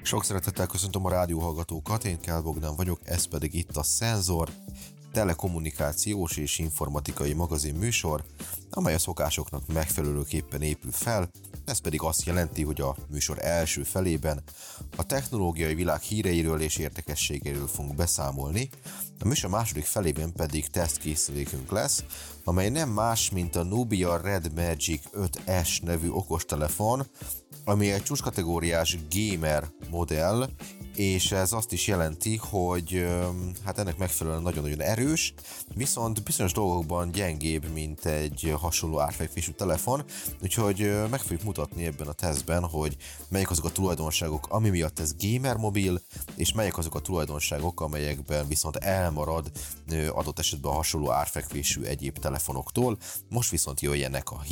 Sok szeretettel köszöntöm a rádióhallgatókat, én Kál Bogdán vagyok, ez pedig itt a Szenzor, telekommunikációs és informatikai magazin műsor, amely a szokásoknak megfelelőképpen épül fel, ez pedig azt jelenti, hogy a műsor első felében a technológiai világ híreiről és érdekességeiről fogunk beszámolni, a műsor második felében pedig tesztkészülékünk lesz, amely nem más, mint a Nubia Red Magic 5S nevű okostelefon, ami egy csúcskategóriás gamer modell, és ez azt is jelenti, hogy hát ennek megfelelően nagyon-nagyon erős, viszont bizonyos dolgokban gyengébb, mint egy hasonló árfekvésű telefon, úgyhogy meg fogjuk mutatni ebben a tesztben, hogy melyek azok a tulajdonságok, ami miatt ez gamer mobil, és melyek azok a tulajdonságok, amelyekben viszont elmarad adott esetben a hasonló árfekvésű egyéb telefonoktól. Most viszont jöjjenek a